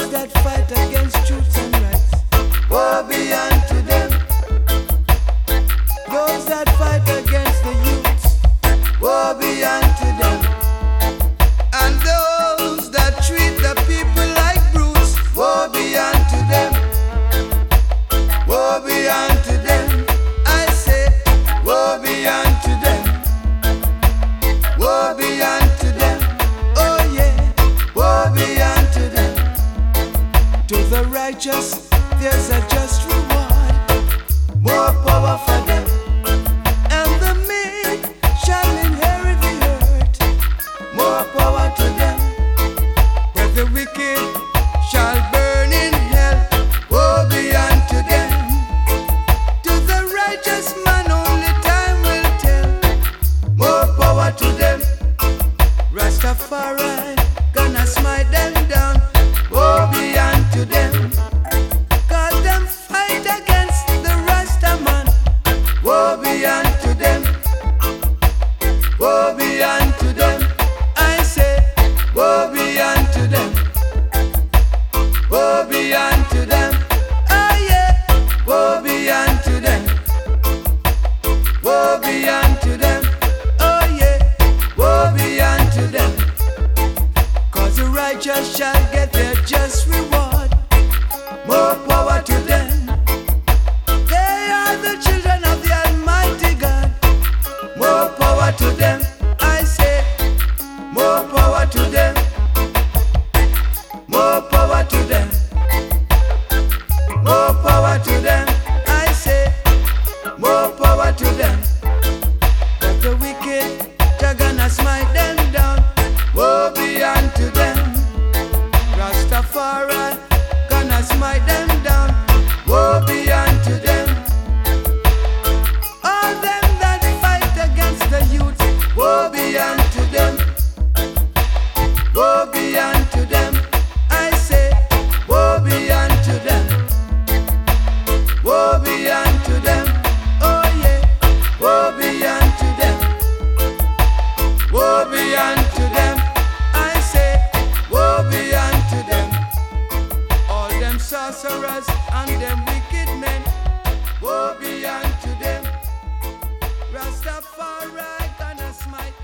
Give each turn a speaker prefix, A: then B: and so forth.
A: those that fight against truth and rights, woe be unto them. Those that fight against the youths, woe be unto them. And those that treat the people like brutes, woe be unto them. Woe be unto them. I say, woe be unto them. Woe be unto them. Oh yeah, woe be unto them. To the righteous, there's a just reward, more power for them. And the meek shall inherit the earth, more power to them. But the wicked shall burn in hell, woe be unto them. To the righteous man only time will tell, more power to them. Rastafari gonna smite them down, woe be unto them. Cause them fight against the Rasta man, woe be unto them. Woe be unto them. I say, woe be unto them. Woe be unto them. Oh yeah, woe be unto them. Woe be unto them. Oh yeah, woe be unto them. Cause the righteous shall get their just reward, more power to them. They are the children of the Almighty God, more power to them. I say, more power to them. More power to them. More power to them. I say, more power to them. But the wicked, they're gonna smite them down, woe be unto them. Rastafari gonna smite them down, woe be unto them. All them that fight against the youth, woe be unto them. Woe be unto them. I say, woe be unto them. Woe be unto them. Oh yeah, woe be unto them. Woe be unto them. I say, woe be unto them. All them sorcerers and them wicked men, woe be unto them. Rastafari gonna smite